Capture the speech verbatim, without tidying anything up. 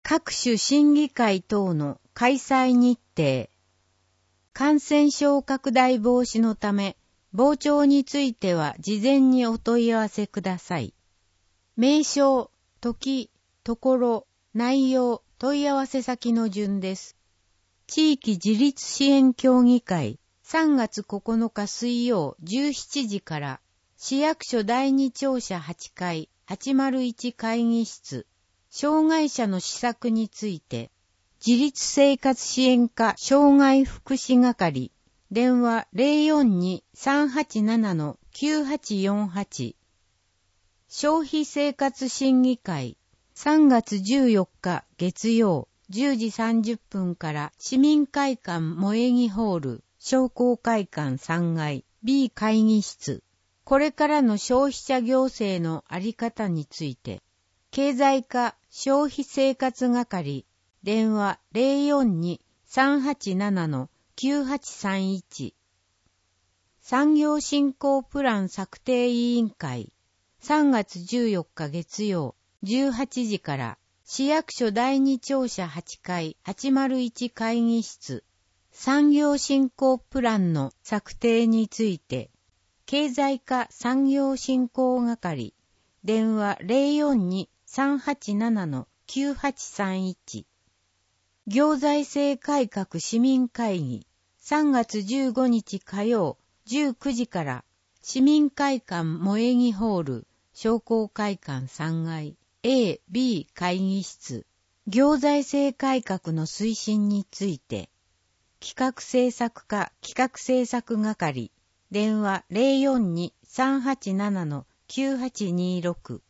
各種審議会等の開催日程。感染症拡大防止のため、傍聴については事前にお問い合わせください。名称、時、ところ、内容、問い合わせ先の順です。地域自立支援協議会、さんがつここのか水曜じゅうしちじから、市役所だいに庁舎はちかいはちまるいち会議室、障害者の施策について、自立生活支援課障害福祉係、電話 ゼロよんに さんはちなな きゅうはちよんはち。消費生活審議会、さんがつじゅうよっか月曜じゅうじさんじゅっぷんから市民会館萌木ホール商工会館さんがい ビー 会議室。これからの消費者行政のあり方について、経済課消費生活係、電話 ゼロよんに さんはちなな きゅうはちさんいち。産業振興プラン策定委員会、さんがつじゅうよっか月曜じゅうはちじから市役所だいに庁舎はちかいはちまるいち会議室、産業振興プランの策定について、経済課産業振興係、電話 ゼロよんに さんはちなな きゅうはちさんいち。行財政改革市民会議、さんがつじゅうごにち火曜じゅうくじから市民会館萌木ホール商工会館さんがい エービー 会議室、行財政改革の推進について、企画政策課企画政策係、電話 ゼロよんに さんはちなな きゅうはちにろく。